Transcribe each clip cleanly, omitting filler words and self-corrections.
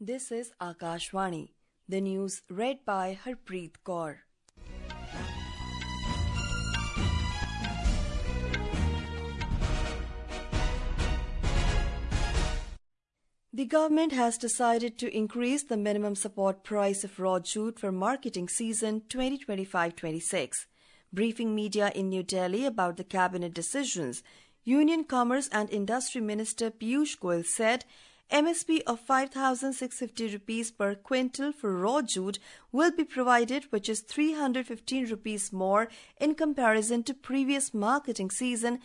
This is Akashvani. The news read by Harpreet Kaur. The government has decided to increase the minimum support price of raw jute for marketing season 2025-26. Briefing media in New Delhi about the cabinet decisions, Union Commerce and Industry Minister Piyush Goyal said MSP of 5,650 rupees per quintal for raw jute will be provided, which is 315 rupees more in comparison to previous marketing season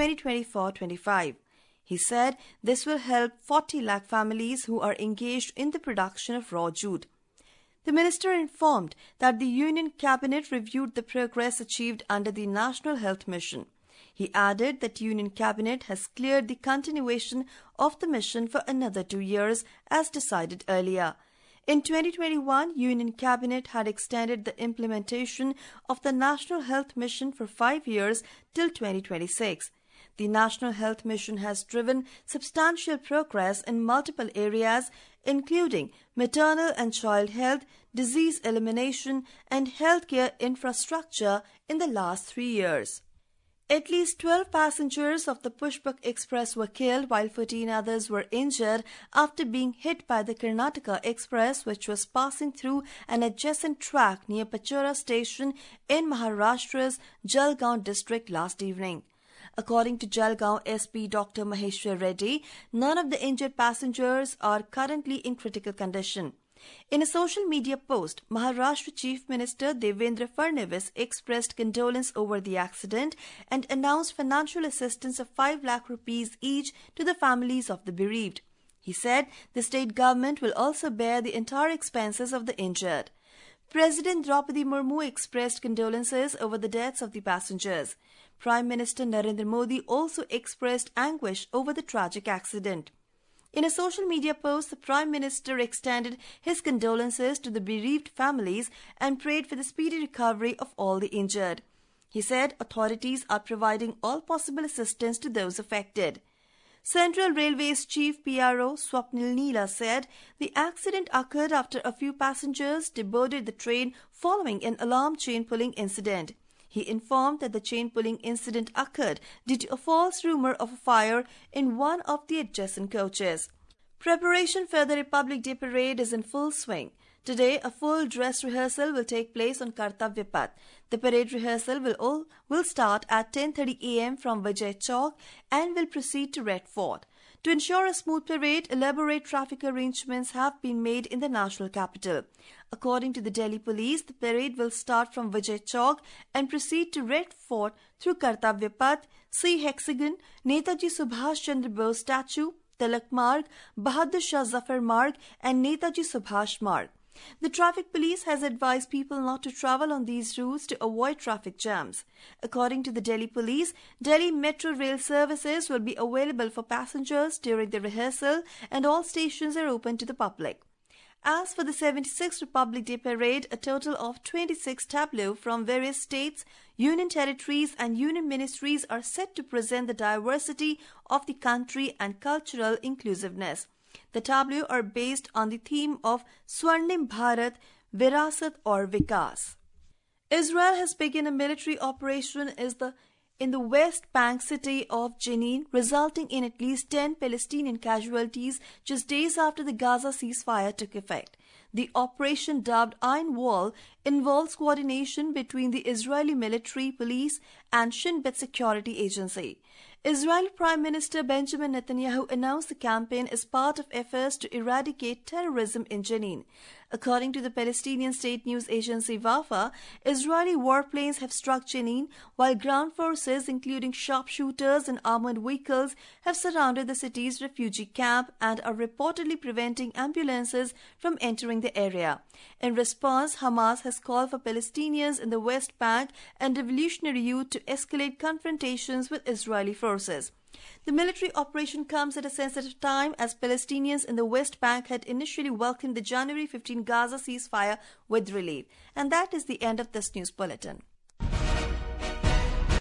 2024-25. He said this will help 40 lakh families who are engaged in the production of raw jute. The minister informed that the Union Cabinet reviewed the progress achieved under the National Health Mission. He added that Union Cabinet has cleared the continuation of the mission for another 2 years as decided earlier. In 2021, Union Cabinet had extended the implementation of the National Health Mission for 5 years till 2026. The National Health Mission has driven substantial progress in multiple areas, including maternal and child health, disease elimination, and healthcare infrastructure in the last 3 years. At least 12 passengers of the Pushpak Express were killed while 14 others were injured after being hit by the Karnataka Express, which was passing through an adjacent track near Pachora station in Maharashtra's Jalgaon district last evening. According to Jalgaon SP Dr. Maheshwar Reddy, none of the injured passengers are currently in critical condition. In a social media post, Maharashtra Chief Minister Devendra Fadnavis expressed condolence over the accident and announced financial assistance of 5 lakh rupees each to the families of the bereaved. He said the state government will also bear the entire expenses of the injured. President Draupadi Murmu expressed condolences over the deaths of the passengers. Prime Minister Narendra Modi also expressed anguish over the tragic accident. In a social media post, the Prime Minister extended his condolences to the bereaved families and prayed for the speedy recovery of all the injured. He said authorities are providing all possible assistance to those affected. Central Railway's Chief PRO Swapnil Neela said the accident occurred after a few passengers deboarded the train following an alarm chain pulling incident. He informed that the chain pulling incident occurred due to a false rumor of a fire in one of the adjacent coaches. Preparation for the Republic Day parade is in full swing. Today, a full dress rehearsal will take place on Kartavya Path. The parade rehearsal will start at 10:30 a.m. from Vijay Chowk and will proceed to Red Fort. To ensure a smooth parade, elaborate traffic arrangements have been made in the national capital. According to the Delhi Police, the parade will start from Vijay Chowk and proceed to Red Fort through Kartavya Path, Sea Hexagon, Netaji Subhash Chandra Bose Statue, Tilak Marg, Bahadur Shah Zafar Marg, and Netaji Subhash Marg. The traffic police has advised people not to travel on these routes to avoid traffic jams. According to the Delhi Police, Delhi Metro Rail services will be available for passengers during the rehearsal and all stations are open to the public. As for the 76th Republic Day Parade, a total of 26 tableaux from various states, union territories and union ministries are set to present the diversity of the country and cultural inclusiveness. The tableaux are based on the theme of Swarnim Bharat, Virasat or Vikas. Israel has begun a military operation in the West Bank city of Jenin, resulting in at least 10 Palestinian casualties just days after the Gaza ceasefire took effect. The operation, dubbed Iron Wall, involves coordination between the Israeli military, police, and Shin Bet security agency. Israeli Prime Minister Benjamin Netanyahu announced the campaign as part of efforts to eradicate terrorism in Jenin. According to the Palestinian state news agency Wafa, Israeli warplanes have struck Jenin, while ground forces, including sharpshooters and armored vehicles, have surrounded the city's refugee camp and are reportedly preventing ambulances from entering the area. In response, Hamas has called for Palestinians in the West Bank and Revolutionary Youth to escalate confrontations with Israeli forces. The military operation comes at a sensitive time as Palestinians in the West Bank had initially welcomed the January 15 Gaza ceasefire with relief. And that is the end of this news bulletin.